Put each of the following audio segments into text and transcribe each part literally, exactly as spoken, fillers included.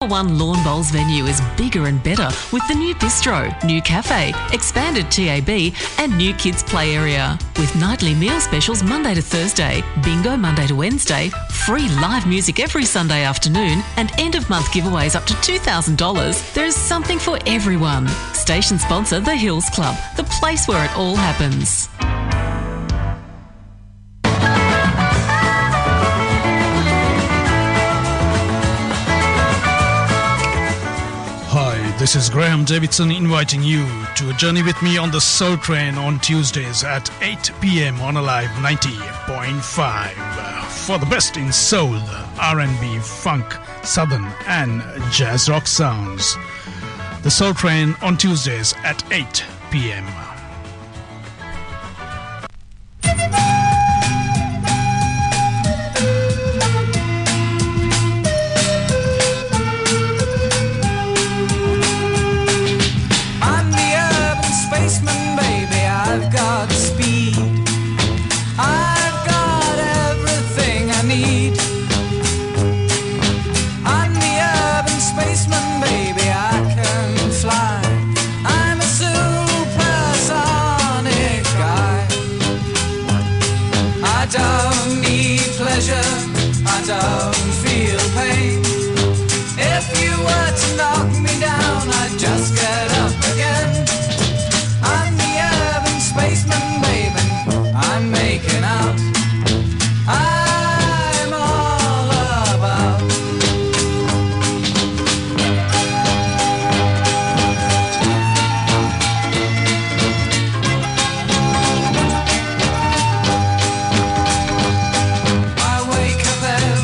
One Lawn Bowls venue is bigger and better with the new bistro, new cafe, expanded T A B and new kids play area. With nightly meal specials Monday to Thursday, bingo Monday to Wednesday, free live music every Sunday afternoon and end of month giveaways up to two thousand dollars, there is something for everyone. Station sponsor The Hills Club, the place where it all happens. This is Graham Davidson inviting you to a journey with me on the Soul Train on Tuesdays at eight p.m. on Alive ninety point five for the best in soul, R and B, funk, southern and jazz rock sounds. The Soul Train on Tuesdays at eight p.m.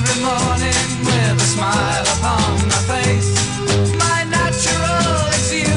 Smile upon my face, my natural exude.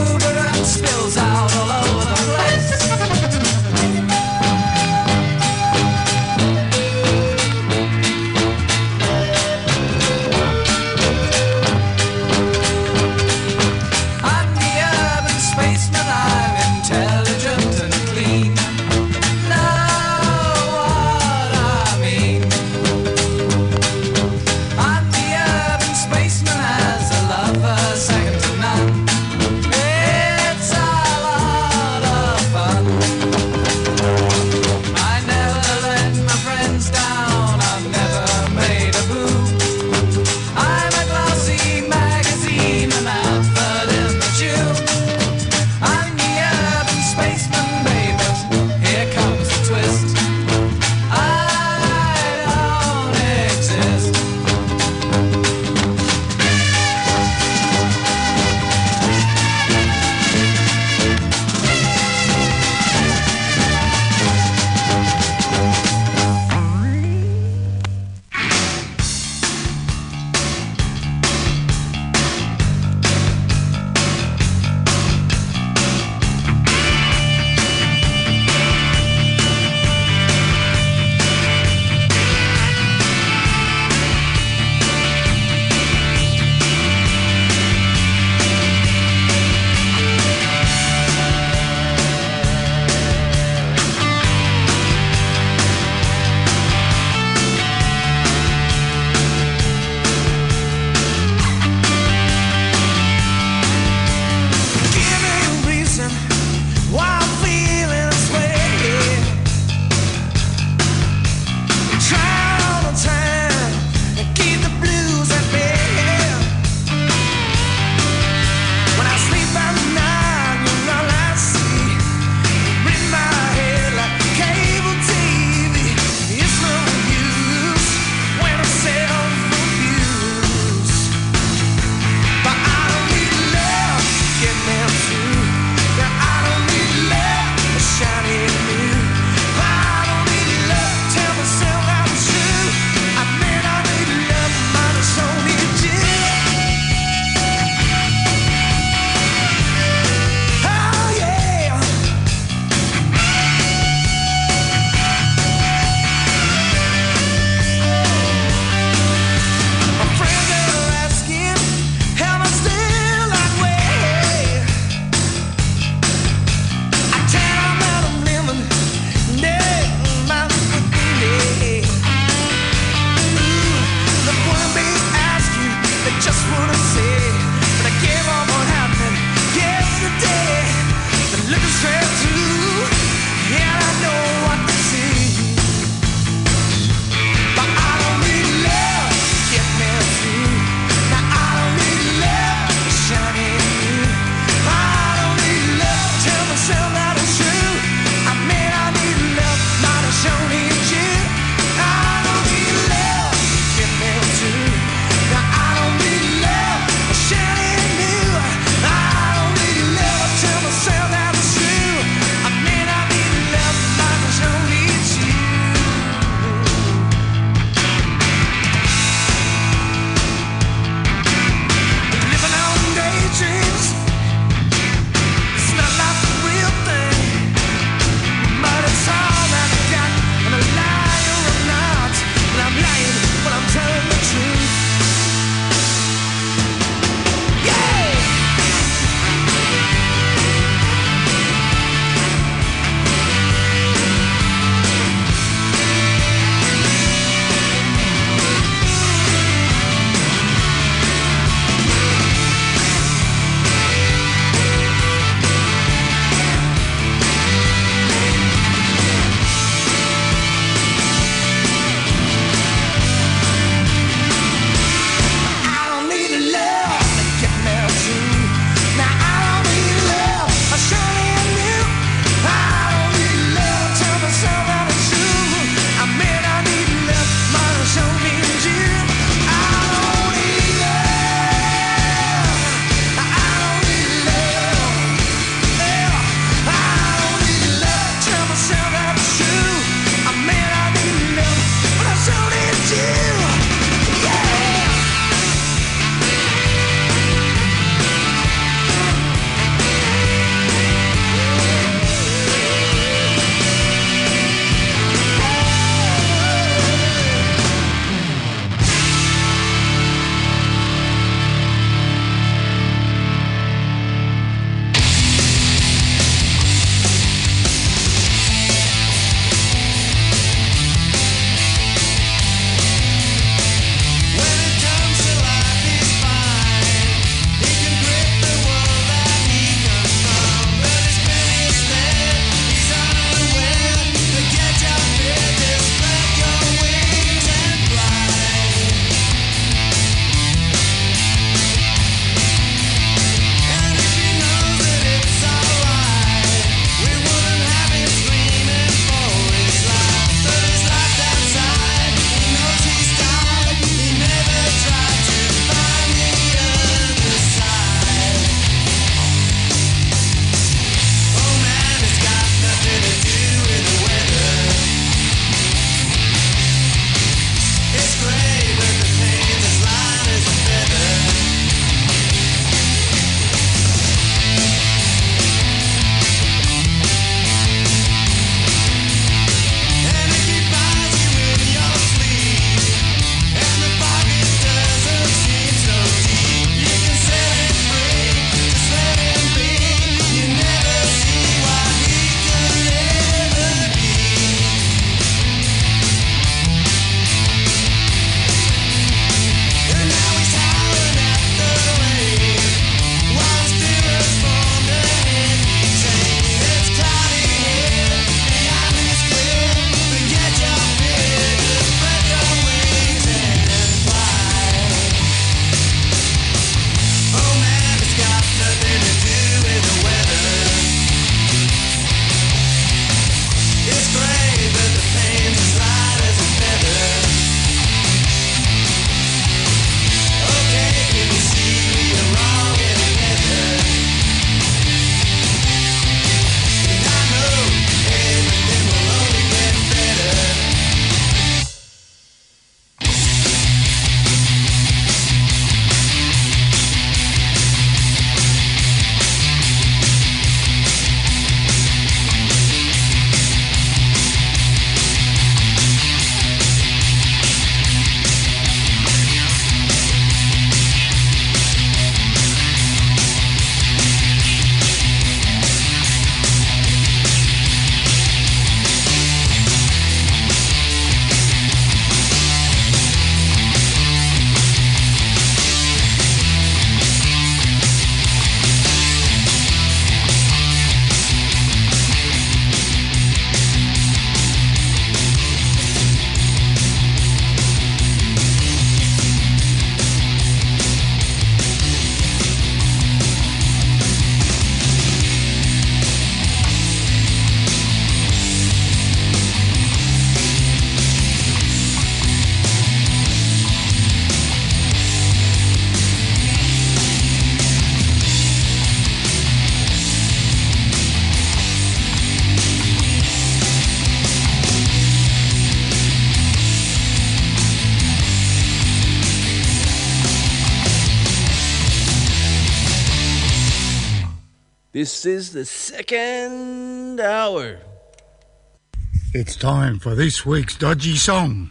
This is the second hour. It's time for this week's Dodgy Song.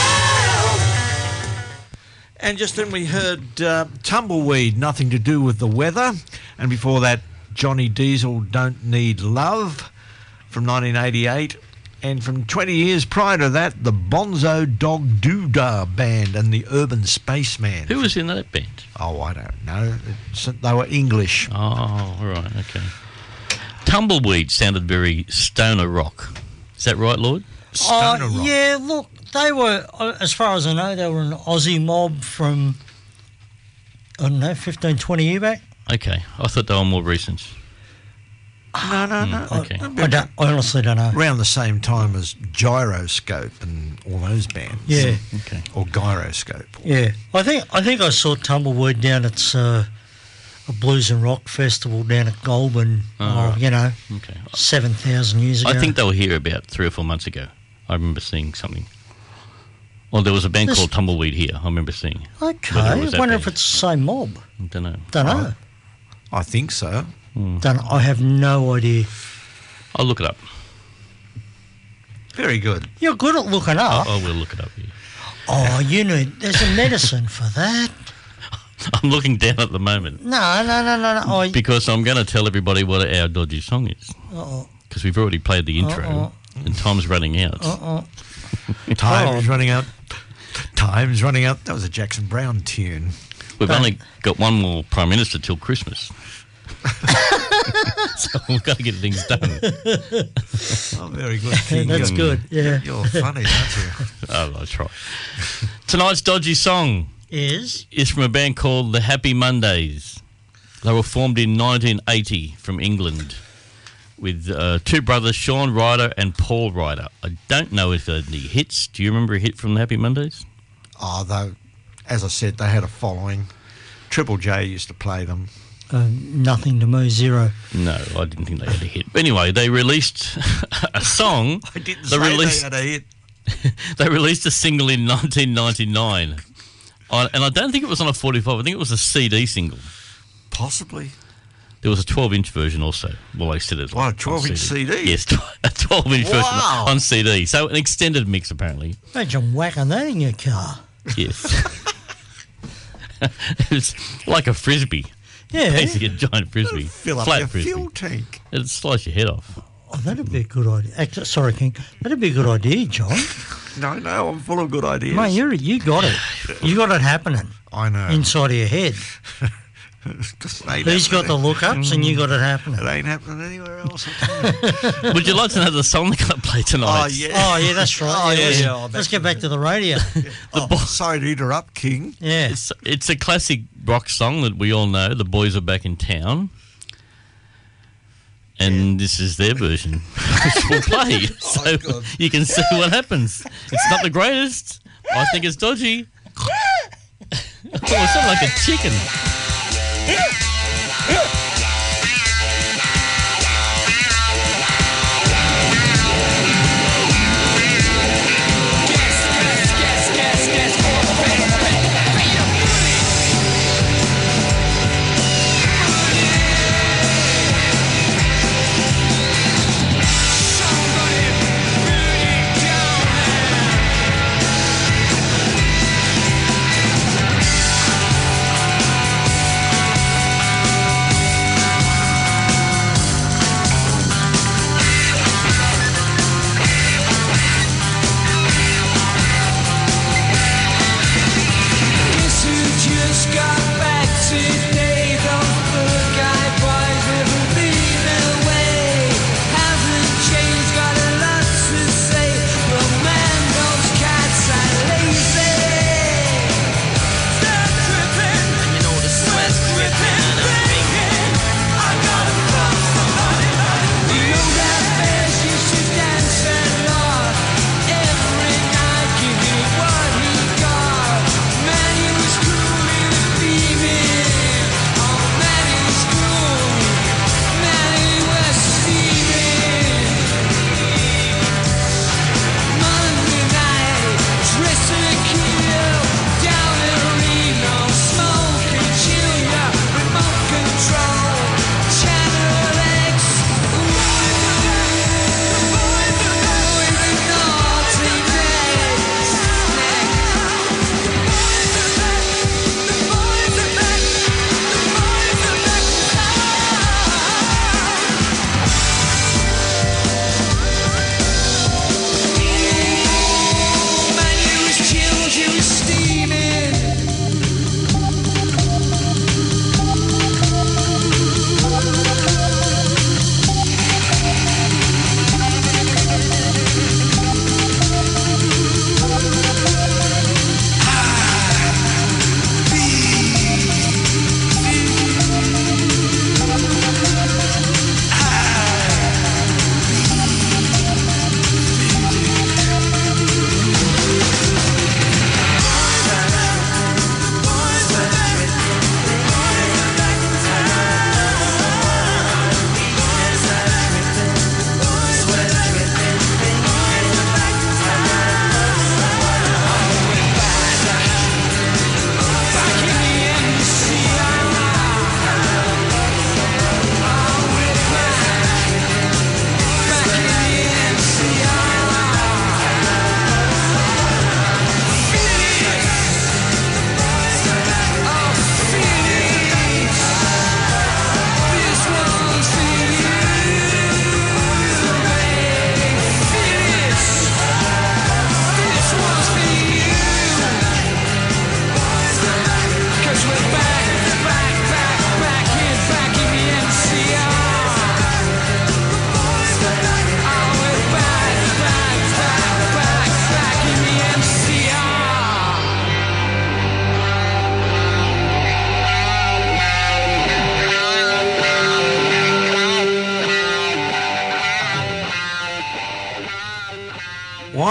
And just then we heard uh, Tumbleweed, Nothing to Do with the Weather. And before that, Johnny Diesel, Don't Need Love from nineteen eighty-eight. And from twenty years prior to that, the Bonzo Dog Doodah Band and the Urban Spaceman. Who was in that band? Oh, I don't know. It's, they were English. Oh, all right, okay. Tumbleweed sounded very stoner rock. Is that right, Lloyd? Stoner uh, rock. Yeah, look, they were, as far as I know, they were an Aussie mob from, I don't know, fifteen, twenty years back. Okay, I thought they were more recent. No, no, no. Mm, okay. I, don't, I honestly don't know. Around the same time as Gyroscope and all those bands. Yeah. Okay. Or Gyroscope. Yeah, I think I think I saw Tumbleweed down at uh, a blues and rock festival down at Goulburn, Oh, oh, right. you know, Okay. seven thousand years ago. I think they were here about three or four months ago. I remember seeing something. Well, there was a band This- called Tumbleweed here. I remember seeing. Okay, Whether it I was that wonder band. if it's the same mob. I don't know. Don't know. I think so. Don't. I have no idea. I'll look it up. Very good. You're good at looking up. I, I will look it up. Yeah. Oh, you need. There's a medicine for that. I'm looking down at the moment No, no, no, no, no. Oh, because I'm going to tell everybody what our dodgy song is. uh-oh, Because we've already played the intro Uh-oh. and time's running out. uh-oh. Time's Oh. running out. Time's running out. That was a Jackson Brown tune. We've only got one more Prime Minister till Christmas. So we've got to get things done. Oh, very good. King. That's You're- good. Yeah. You're funny, aren't you? Oh, I try. Tonight's dodgy song Is is from a band called the Happy Mondays. They were formed in nineteen eighty from England with uh, two brothers, Sean Ryder and Paul Ryder. I don't know if they had any hits. Do you remember a hit from the Happy Mondays? Oh, though, as I said, they had a following. Triple J used to play them. uh, nothing to me, zero. No, I didn't think they had a hit. But anyway, they released a song. I didn't they say released, they had a hit. They released a single in nineteen ninety-nine. I, and I don't think it was on a forty-five. I think it was a C D single. Possibly. There was a twelve-inch version also. Well, they said it. What, a on twelve-inch C D? Yes, a twelve-inch version Wow. on C D. So an extended mix, apparently. Imagine whacking that in your car. Yes. It's like a frisbee. Yeah. Basically a giant frisbee. Fill up Flat your frisbee. fuel tank. It'd slice your head off. Oh, that'd be a good idea. Actually, sorry, King. That'd be a good idea, John. No, no, I'm full of good ideas. Mate, you you got it. You got it happening I know. inside of your head. Just ain't He's got the happening. lookups, and you got it happening. It ain't happening anywhere else. I tell you. Would you like to know the song they're going to play tonight? Oh, yeah. Oh yeah, that's right. Oh, yeah, yeah, let's, yeah, oh, let's back get to back to the radio. Oh, sorry to interrupt, King. Yeah. It's, it's a classic rock song that we all know. The Boys Are Back in Town. And this is their version, which we'll play. So God. you can see what happens. It's not the greatest. I think it's dodgy. Oh, it sounded like a chicken. Down in Reno, smoking, chilling up.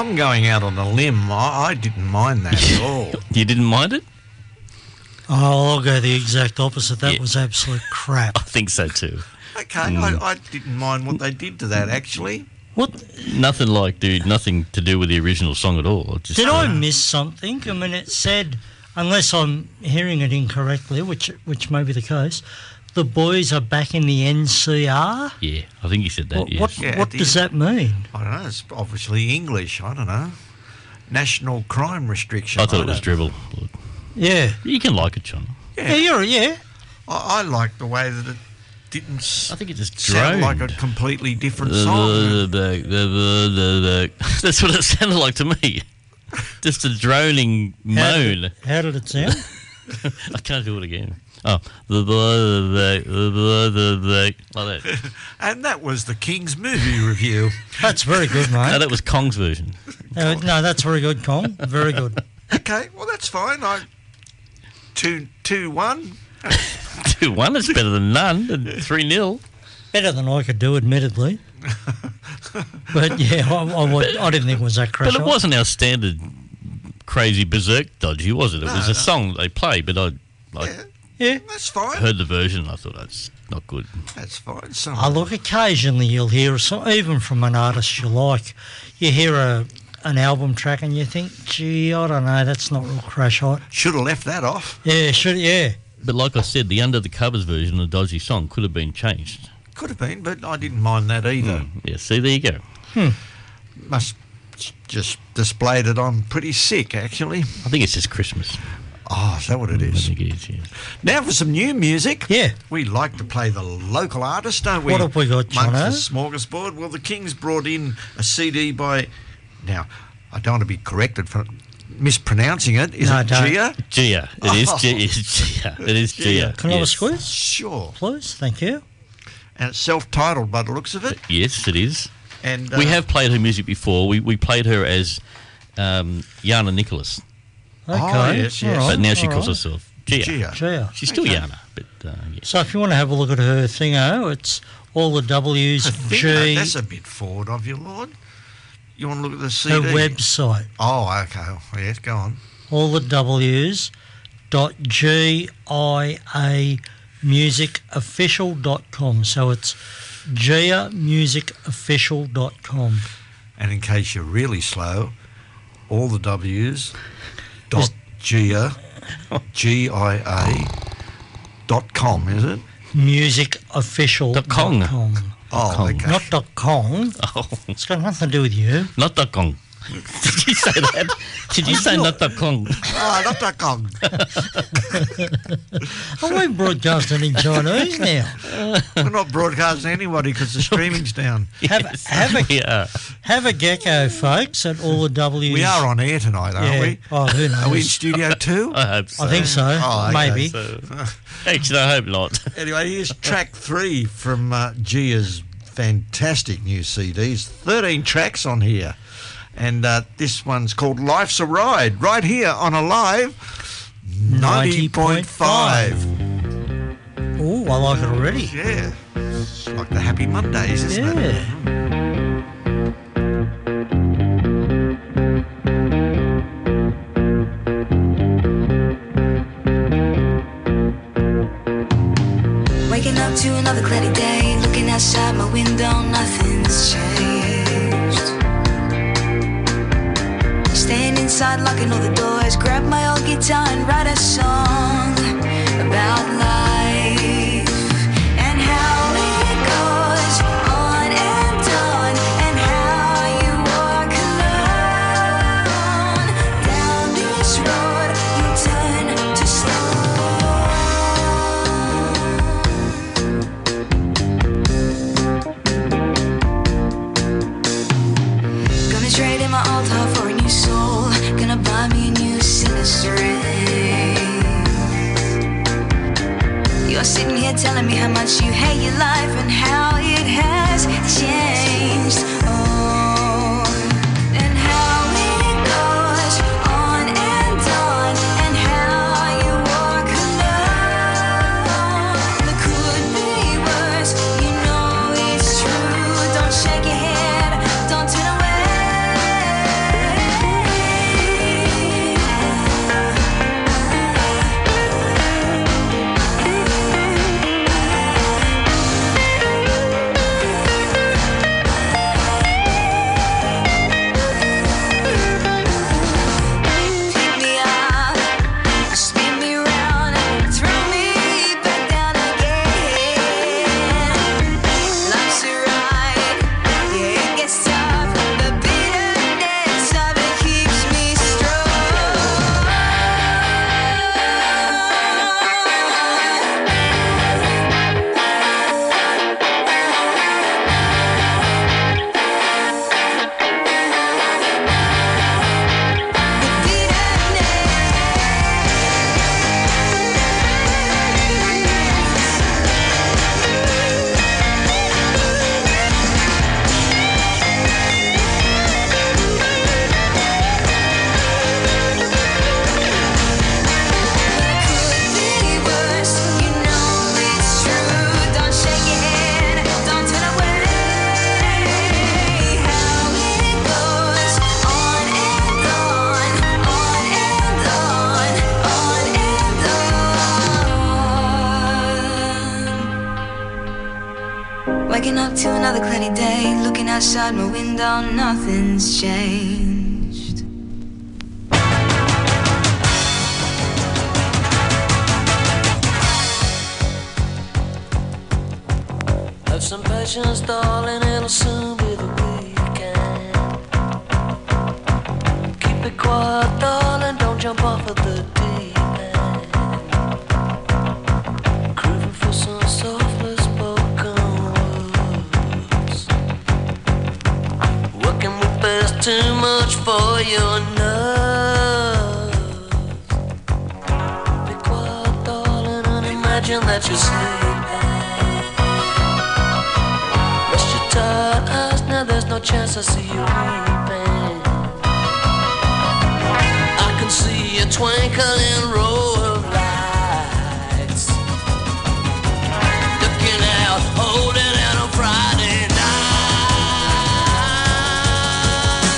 I'm going out on a limb. I, I didn't mind that at all. You didn't mind it? Oh, I'll go the exact opposite. That Yeah. was absolute crap. I think so too. Okay, I, I didn't mind what they did to that, actually. What Nothing like, dude. Nothing to do with the original song at all. Just, did I uh, miss something? I mean, it said, unless I'm hearing it incorrectly, which which may be the case, the boys are back in the N C R. Yeah, I think you said that. What yes. what, Yeah, what at the does end. that mean? I don't know. It's obviously English. I don't know. National crime restriction. I thought it was don't- dribble. Yeah, You can like it, John. yeah, you're yeah. I, I like the way that it didn't s- I think it just sound droned. like a completely different The- song. the- the- the- the- the- That's what it sounded like to me. Just a droning How moan. did, how did it sound? I can't do it again. Oh, the the the the the the like that. And that was the King's movie review. That's very good, No, mate. that was Kong's version. Uh, no, that's very good, Kong. Very good. Okay, well, that's fine. I two two one. Two one is better than none. And three nil. Better than I could do, admittedly. But yeah, I, I, wa- I didn't think it was that crash. But it wasn't our standard crazy berserk dodgy, was it? It No, was no. a song they played, but I, I Yeah, Yeah. that's fine. heard the version. And I thought that's not good. That's fine. Some, I look, occasionally you'll hear, so even from an artist you like, you hear a an album track and you think, gee, I don't know, that's not real crash hot. should have left that off. Yeah, should yeah. But like I said, the under the covers version of the dodgy song could have been changed. Could have been, but I didn't mind that either. Mm. Yeah, see, there you go. Must just displayed it on pretty sick, actually. I think it's just Christmas. Oh, is that what it I is? think it is, yeah. Now for some new music. Yeah. We like to play the local artists, don't we? What have we got, Amongst Jono? the smorgasbord. Well, the Kings brought in a C D by... Now, I don't want to be corrected for mispronouncing it. Is No, it don't. Gia? Gia. It is Oh. Gia. It's Gia. It is Gia. Can I have a yes. squeeze, Sure. please? Thank you. And it's self-titled by the looks of it. Yes, it is. And We uh, have played her music before. We we played her as um, Jana Nicholas, Okay. Oh, yes, yes. all but right, now she all calls right. herself Gia. Gia. Gia. She's still Okay. Jana, but uh, yeah. So if you want to have a look at her thingo, it's all the W's, I think G, that's a bit forward of you, Lord. You want to look at the C her D? website. Oh, okay. Oh, yes, go on. All the W's dot G I A music official dot com. So it's gia music official dot com. And in case you're really slow, all the W's dot Gia, G I A dot com, is it? music official Dot com. dot com. Oh, com. okay. Not dot com. Oh, It's got nothing to do with you. not dot com. Did you say that? Did you say not dot com? Oh, not dot com. Oh, we're broadcasting in Chinese now. We're not broadcasting anybody because the streaming's down. Have, Yes, have, a, we are. have a gecko, folks, at all the W's. We are on air tonight, aren't Yeah. we? Oh, who knows? Are we in studio too? I hope so. I think so. Oh, okay. Maybe. So, actually, I hope not. Anyway, here's track three from uh, Gia's fantastic new C Ds. thirteen tracks on here. And uh, this one's called Life's a Ride, right here on Alive ninety point five. Oh, I like it already. Yeah. It's like the Happy Mondays, isn't it? Yeah. Waking up to another cloudy day, looking outside my window, nothing's changed. Staying inside, locking all the doors, grab my old guitar and write a song about life and how it goes on and on, and how you walk alone down this road you turn to stone. Gonna trade in my old heart for a new soul. Gonna buy me a new set of strings. You're sitting here telling me how much you hate your life and how it has changed. Oh, and how it goes on and on, and how you walk alone. It could be worse, you know it's true. Don't shake your head, don't turn away. Waking up to another cloudy day, looking outside my window, nothing's changed. Have some patience, darling, it'll soon be the weekend. Keep it quiet, darling, don't jump off of the deep end. Craving for some softly spoken words. Working with best too much for your nerves. Be quiet, darling, and imagine that you're sleeping. Tired eyes, now there's no chance I see you weeping. I can see a twinkling row of lights, looking out, holding out on Friday night.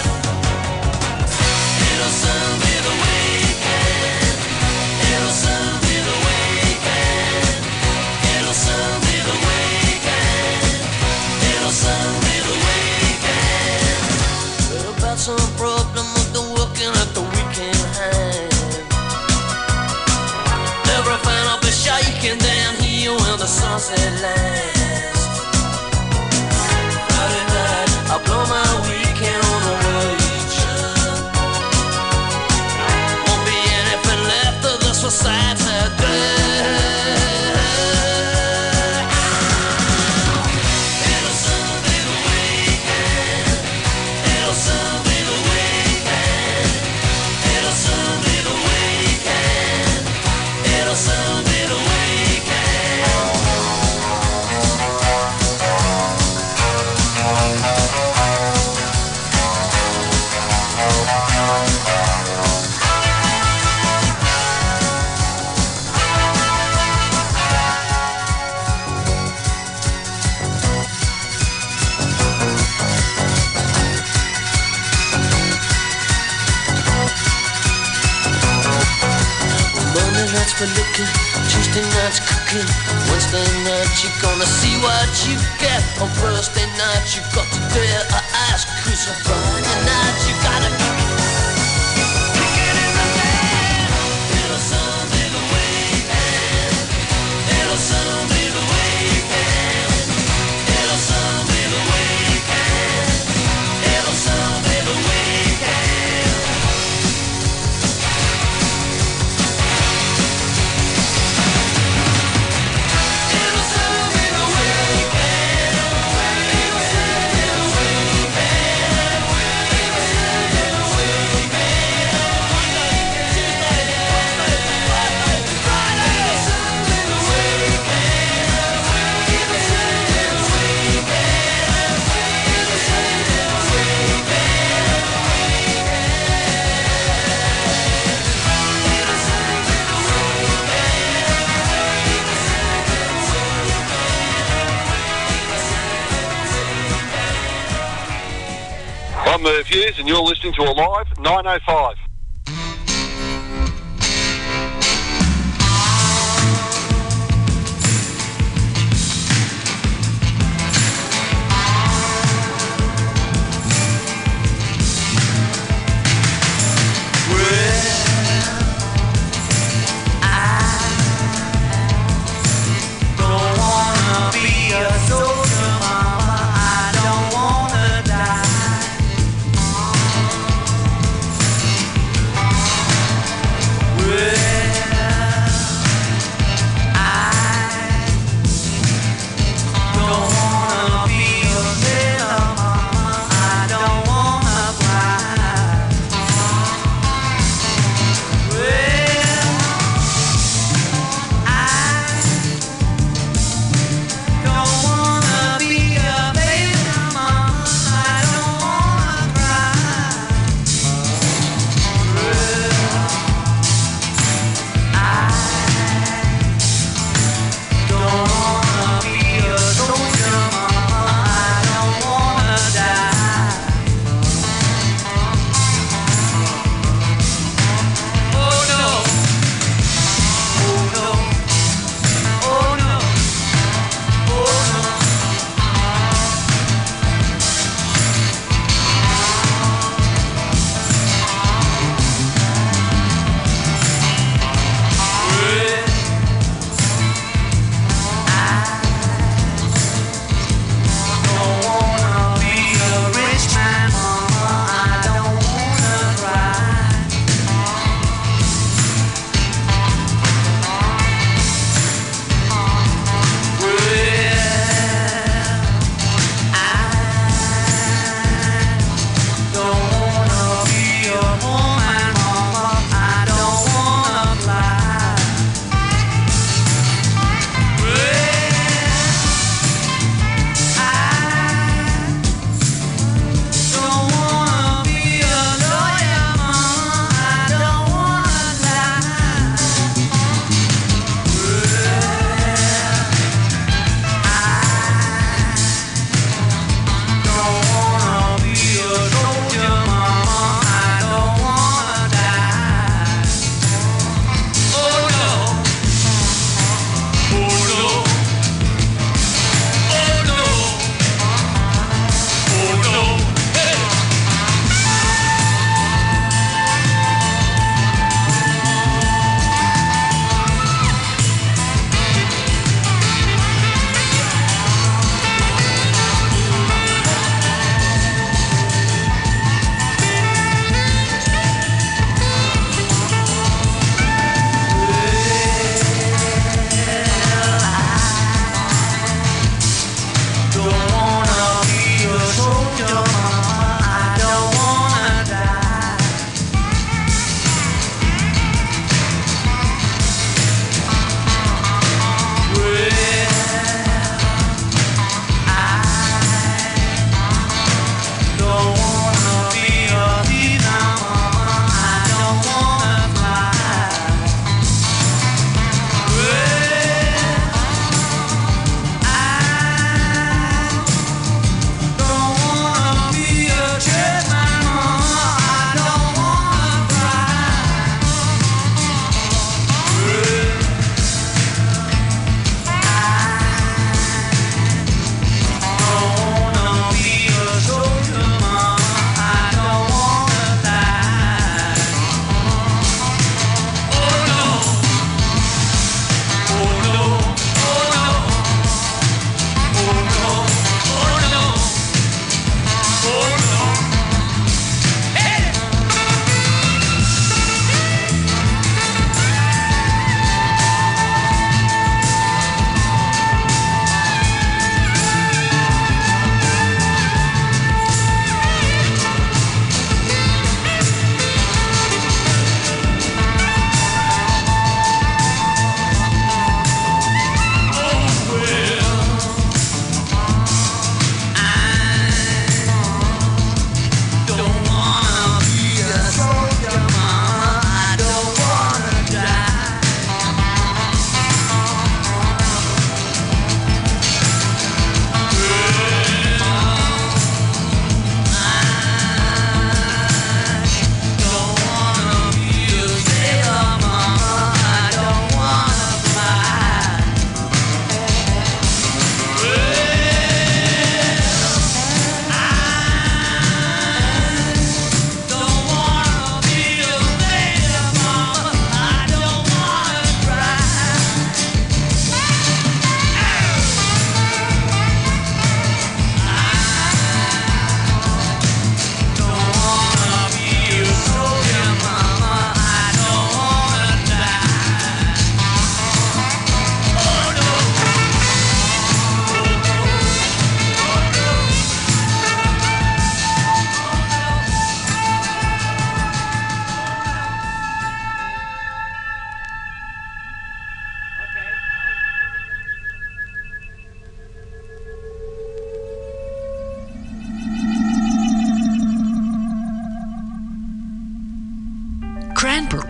It'll soon be the weekend. It'll soon be the weekend. It'll soon be the weekend. It'll soon be the weekend. Heard about some problem with the working at the weekend hand. Everything will be shaking down here when the sunset lands. Friday night, I blow my weekend on the wager. Won't be anything left of this for Saturday. For looking, Tuesday night's cooking, Wednesday night you're gonna see what you get. On Thursday night you got to dare or ask, cause on Friday night you gotta kick it in the bed. It'll soon be the weekend. It'll soon be the weekend. It'll soon be the weekend. It'll soon be the weekend. I'm Merv Hughes and you're listening to Alive nine oh five. I don't wanna die.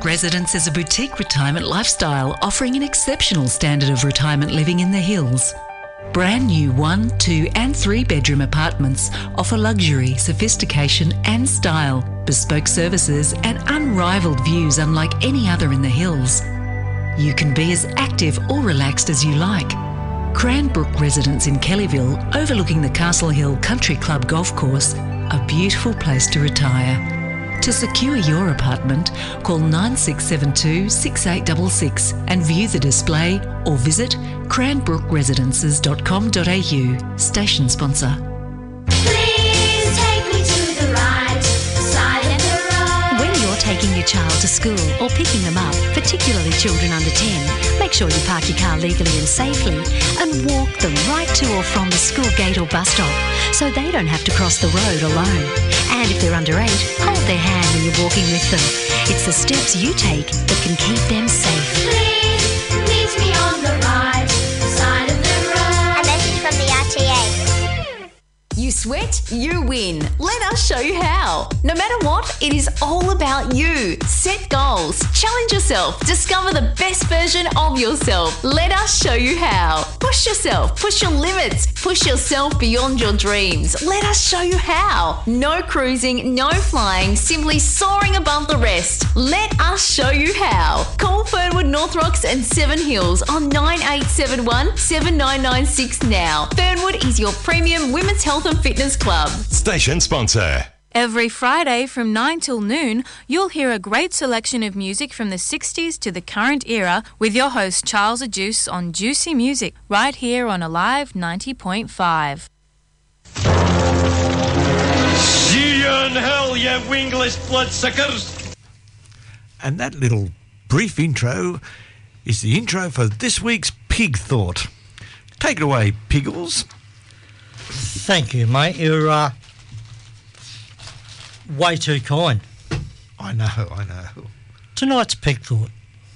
Cranbrook Residence is a boutique retirement lifestyle offering an exceptional standard of retirement living in the hills. Brand new one, two and three bedroom apartments offer luxury, sophistication and style, bespoke services and unrivaled views unlike any other in the hills. You can be as active or relaxed as you like. Cranbrook Residence in Kellyville, overlooking the Castle Hill Country Club golf course, a beautiful place to retire. To secure your apartment, call nine six seven two, six eight six six and view the display or visit cranbrook residences dot com dot a u. Station sponsor. Please take me to the right side of the road. When you're taking your child to school or picking them up, particularly children under ten, make sure you park your car legally and safely and walk them right to or from the school gate or bus stop so they don't have to cross the road alone. And if they're under eight, hold their hand when you're walking with them. It's the steps you take that can keep them safe. Please meet me on the right side of the road. A message from the R T A. You sweat, you win. Let us show you how. No matter what, it is all about you. Set goals, challenge yourself, discover the best version of yourself. Let us show you how. Push yourself, push your limits, push yourself beyond your dreams. Let us show you how. No cruising, no flying, simply soaring above the rest. Let us show you how. Call Fernwood North Rocks and Seven Hills on nine eight seven one, seven nine nine six now. Fernwood is your premium women's health and fitness club. Station sponsor. Every Friday from nine till noon, you'll hear a great selection of music from the sixties to the current era with your host Charles Ajuice on Juicy Music, right here on Alive ninety point five. See you in hell, you wingless bloodsuckers! And that little brief intro is the intro for this week's Pig Thought. Take it away, Piggles. Thank you, mate. You're uh, way too kind. I know, I know. Tonight's Pig Thought.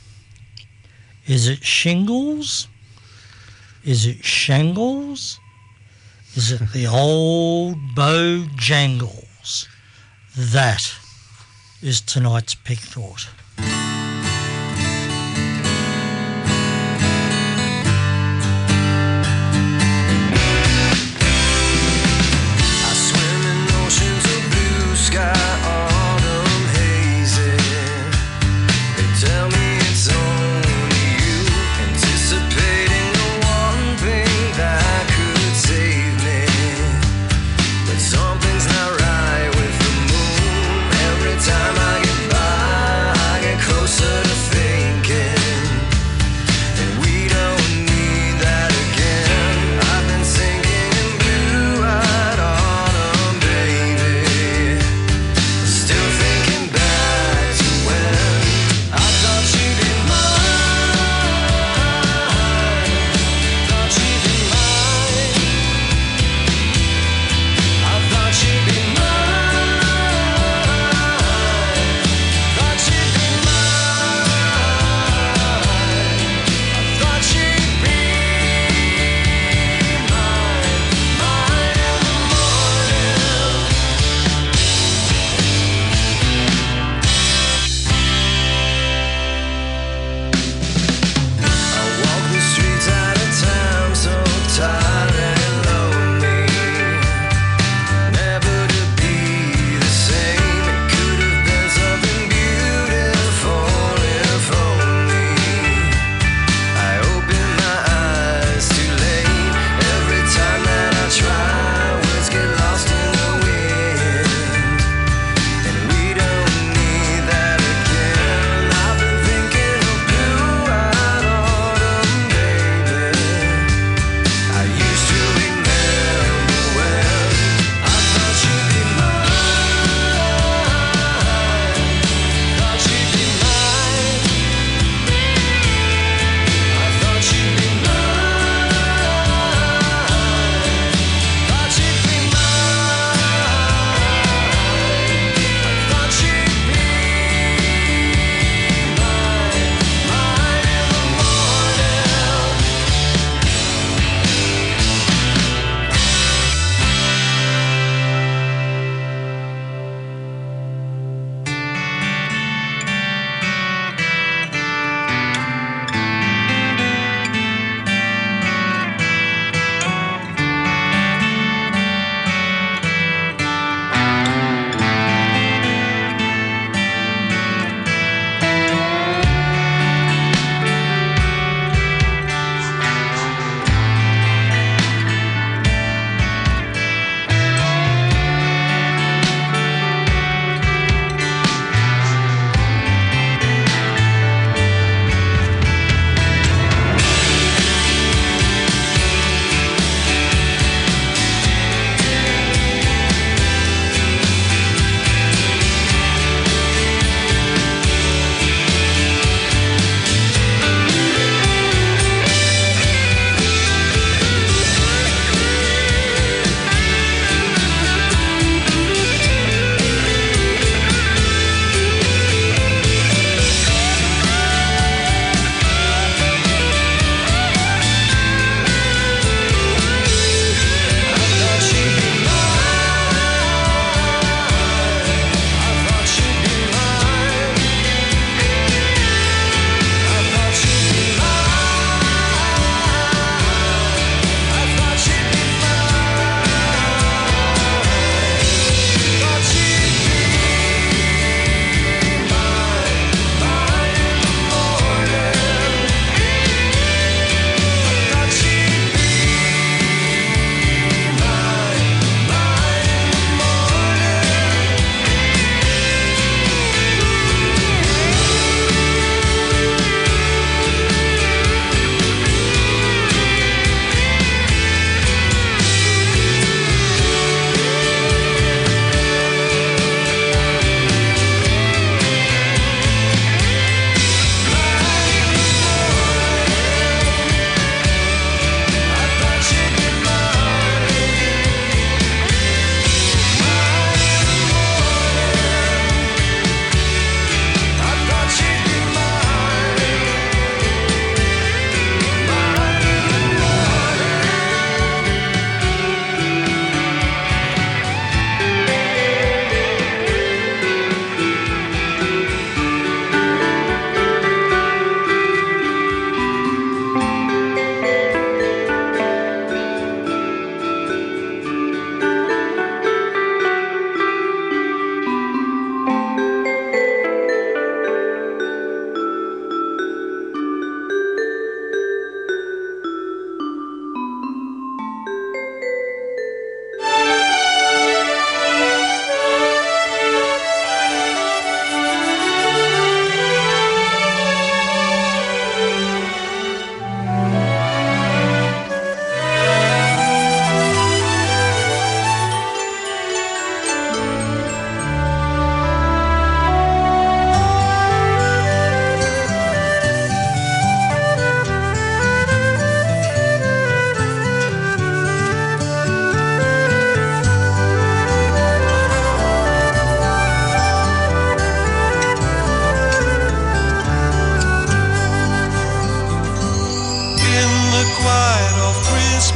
Is it shingles? Is it shangles? Is it the old Bojangles? That is tonight's Pig Thought. Something's not right with the moon. Every time I get by, I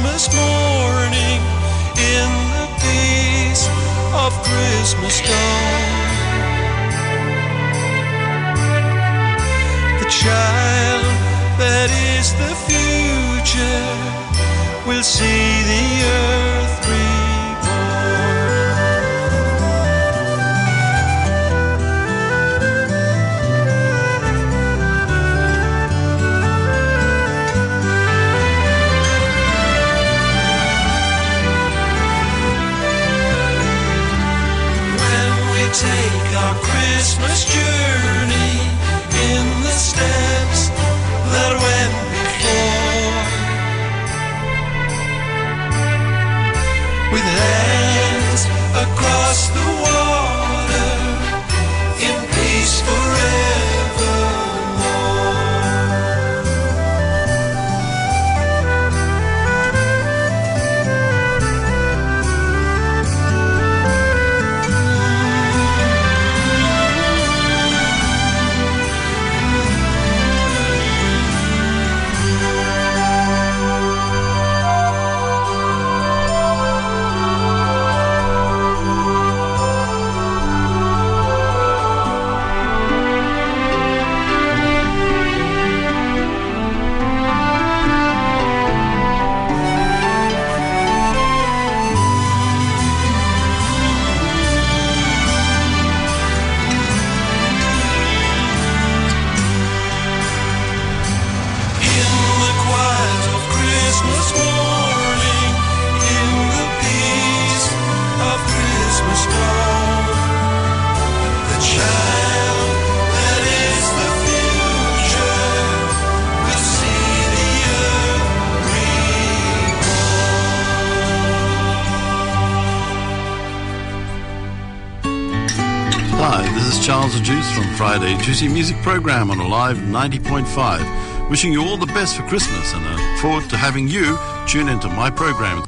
Christmas morning, in the peace of Christmas dawn. The child that is the future will see the earth take our Christmas journey in the steps that went before, with hands across the water in peace Charles the Juice from Friday Juicy Music Program on Alive ninety point five. Wishing you all the best for Christmas, and I look forward to having you tune into my program.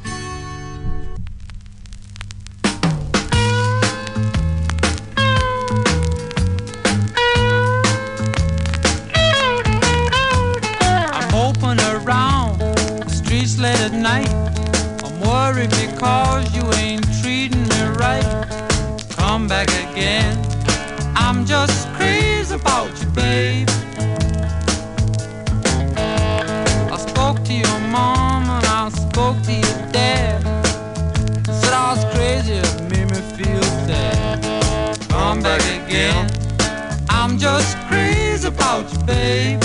I'm moping around the streets late at night. I'm worried because you ain't treating me right. Come back again. I'm just crazy about you, babe. I spoke to your mom and I spoke to your dad. Said I was crazy, it made me feel sad. Come back again. I'm just crazy about you, babe.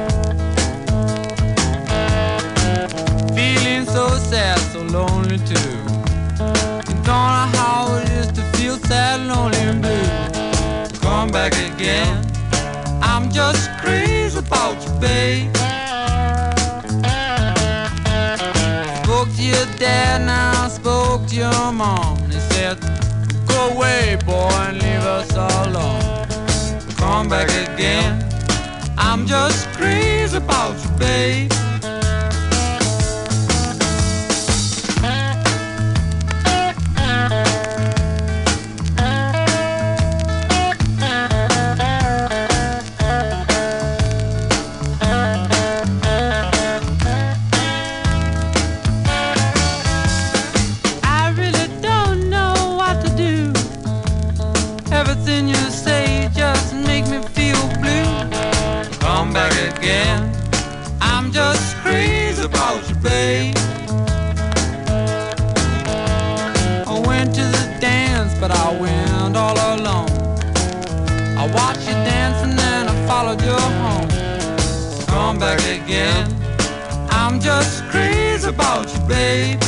Feeling so sad, so lonely too. You don't know how it is to feel sad, lonely and blue. Come back again. I'm just crazy about you, babe. Spoke to your dad, now I spoke to your mom. They said, go away, boy, and leave us alone. Come back again. I'm just crazy about you, babe. Babe, I went to the dance, but I went all alone. I watched you dancing and I followed you home. Come back again. I'm just crazy about you, babe.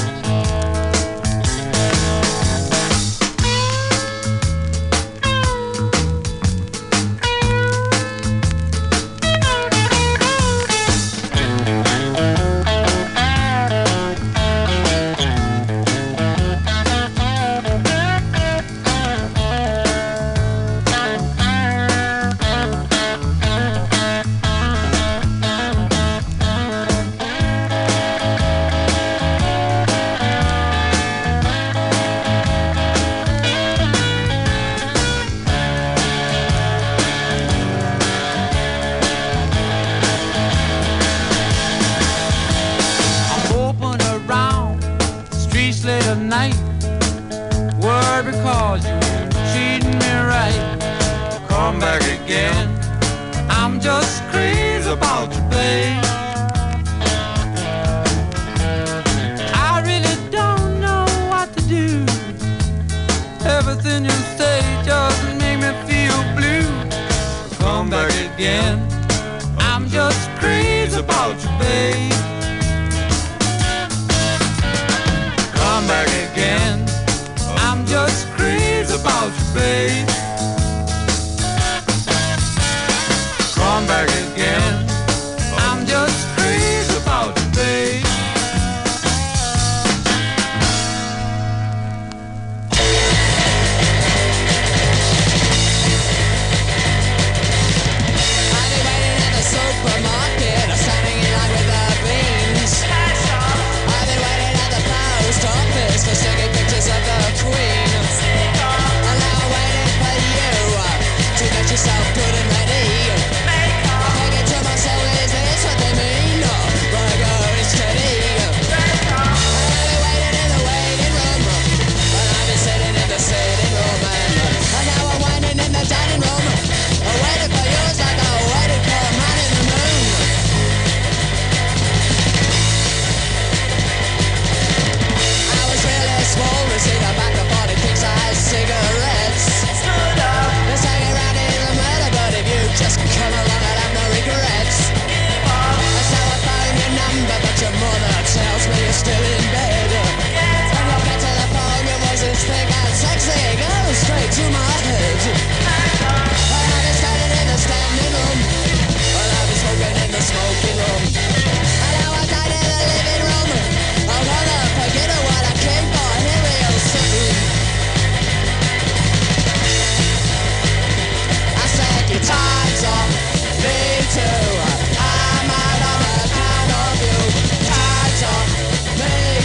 of night. Worried because you ain't treating me right. Come back again. I'm just crazy about you, babe. I really don't know what to do. Everything you say just make me feel blue. Come back again. I'm just crazy about you, babe. Come back again. I'm just crazy about you, babe. Come back again. I'm just crazy about you, babe. Supermarket, I'm standing in line with the beans. I've been waiting at the post office for sticking pictures of the Queen. And now I'm waiting for you to get yourself good and ready. I'm thinking to myself, is this what they mean? Wanna go steady? And I've been waiting in the waiting room, and I've been sitting in the sitting room, and, and now I'm waiting in the dining room. I'm waiting for you, it's like I'm waiting for a man in the moon. I was really small, received a pack of forty king-size cigarettes. It's hanging around in the middle, but if you just come along, I'd have no regrets. That's how I found your number, but your mother tells me you're still in bed. And you'll get to the phone, your voice is thick and sexy, goes straight to my head. I've been standing in the standing room, well, I've been smoking in the smoking room, and now I'm down in the living room. I'm gonna forget what I came for here real soon. I said your time's up, me too. I'm out on account of you. Time's up, me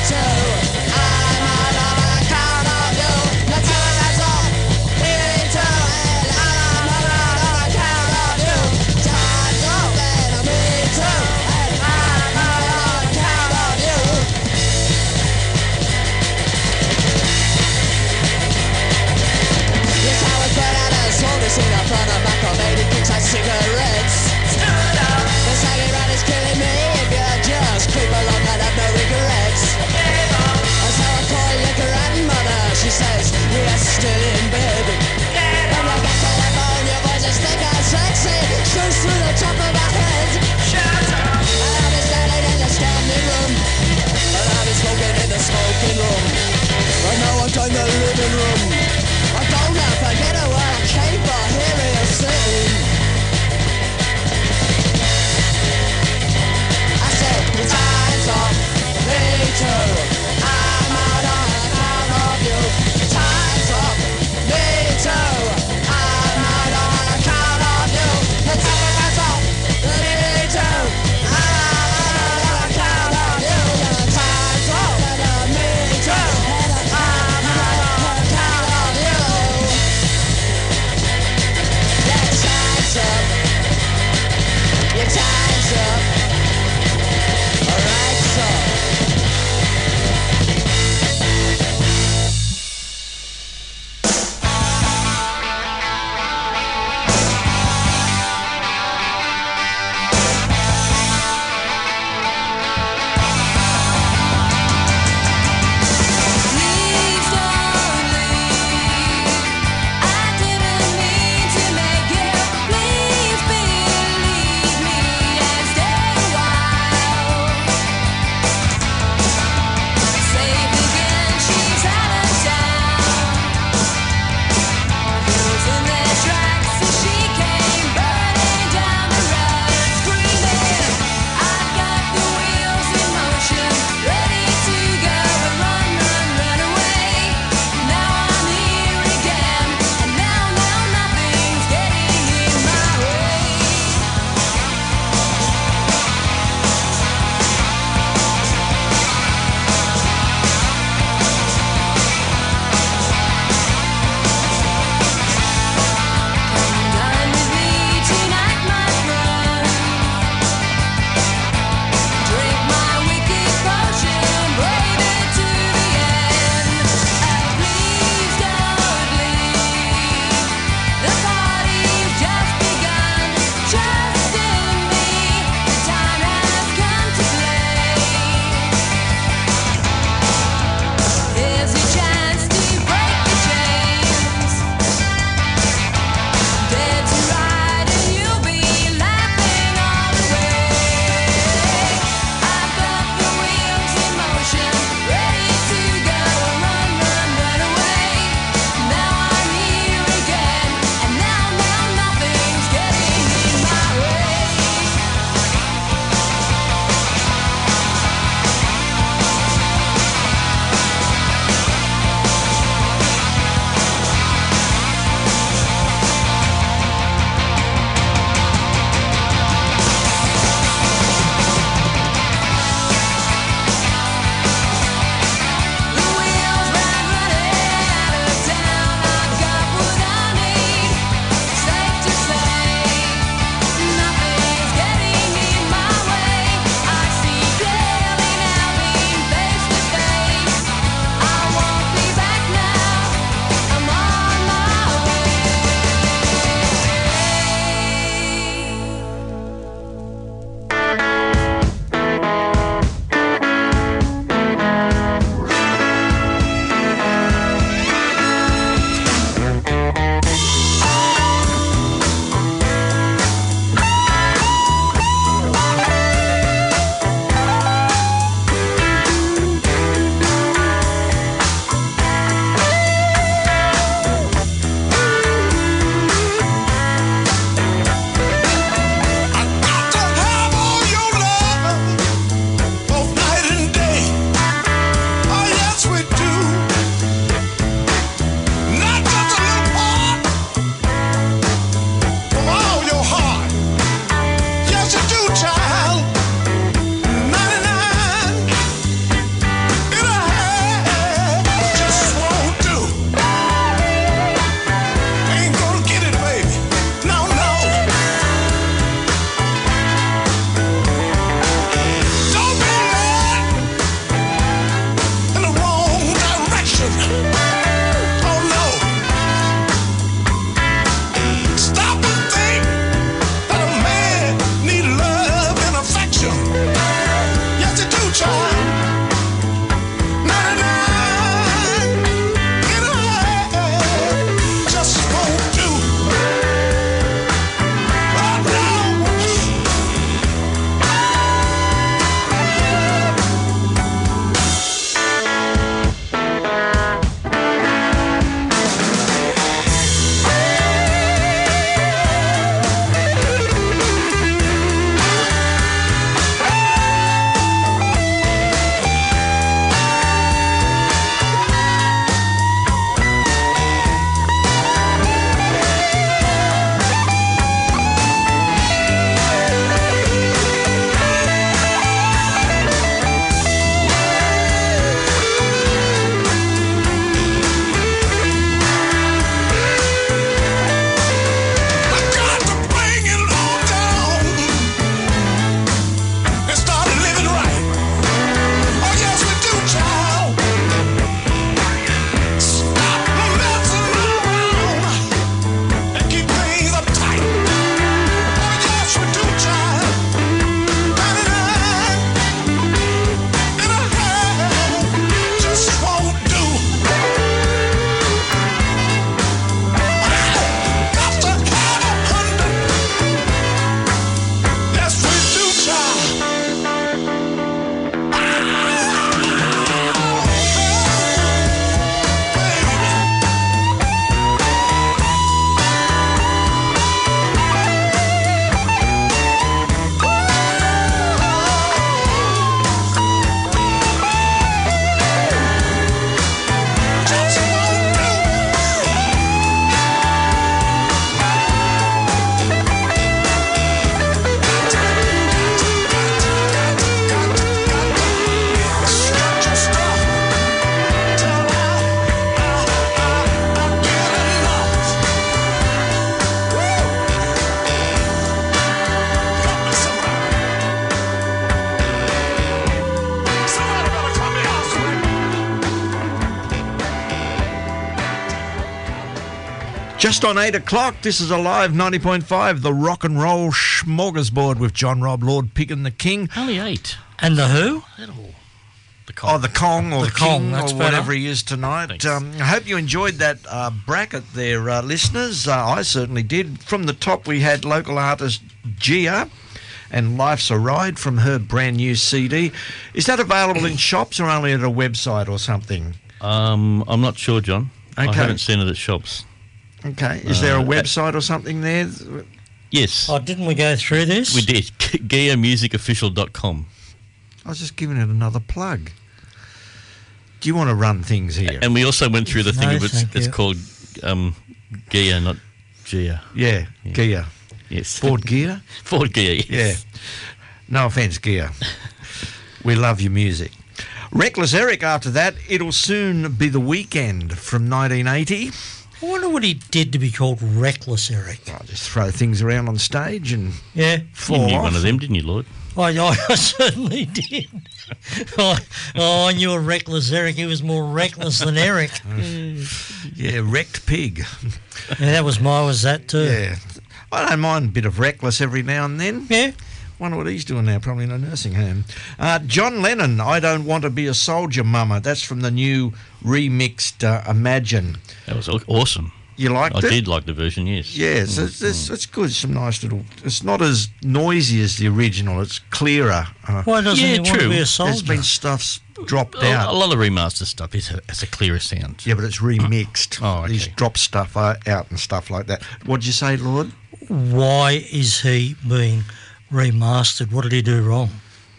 Just on eight o'clock, this is Alive ninety point five, the rock and roll smorgasbord with John Robb, Lord Pig and the King. Only eight. And the who? The Kong. Oh, the Kong or The the, Kong, King that's or better. whatever he is tonight. Um, I hope you enjoyed that uh, bracket there, uh, listeners. Uh, I certainly did. From the top, we had local artist Gia and Life's a Ride from her brand new C D. Is that available in shops or only at a website or something? Um, I'm not sure, John. I Okay. haven't seen it at shops. Okay. Is there a Uh, website or something there? Yes. Oh, didn't we go through this? We did. Gia Music Official dot com. I was just giving it another plug. Do you want to run things here? And we also went through the thing No, of it's, thank it's you. called um, Gia, not Gia. Yeah, Gia. Yes. Ford Gia? Ford Gia, yes. Yeah. No offence, Gia. We love your music. Reckless Eric after that. It'll soon be the weekend from nineteen eighty. I wonder what he did to be called Reckless Eric. I just throw things around on stage and Yeah. fall You knew off. one of them, didn't you, Lord? I, I certainly did. oh, oh, I knew a Reckless Eric. He was more reckless than Eric. Yeah, wrecked pig. Yeah, that was my, was that too. Yeah. I don't mind a bit of reckless every now and then. Yeah. Wonder what he's doing now, probably in a nursing home. Uh, John Lennon, I Don't Want to Be a Soldier, Mama. That's from the new remixed uh, Imagine. That was aw- awesome. You liked I it? did like the version, yes. Yes, it's, it's, it's good. Some nice little... It's not as noisy as the original. It's clearer. Uh, Why doesn't Yeah, he want to true. be a There's soldier? been stuff's dropped A, a out. lot of remaster stuff is a, has a clearer sound. Yeah, but it's remixed. Oh, okay. He's dropped stuff uh, out and stuff like that. What'd you say, Lord? Why is he being remastered? What did he do wrong?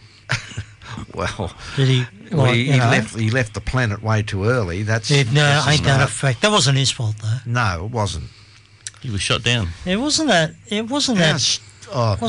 Well, Did he? well, Like, he, you he know, left. He left the planet way too early. That's It, no, that's ain't that a not- fact? That wasn't his fault, though. No, it wasn't. He was shot down. It wasn't that. It wasn't How that. s- oh,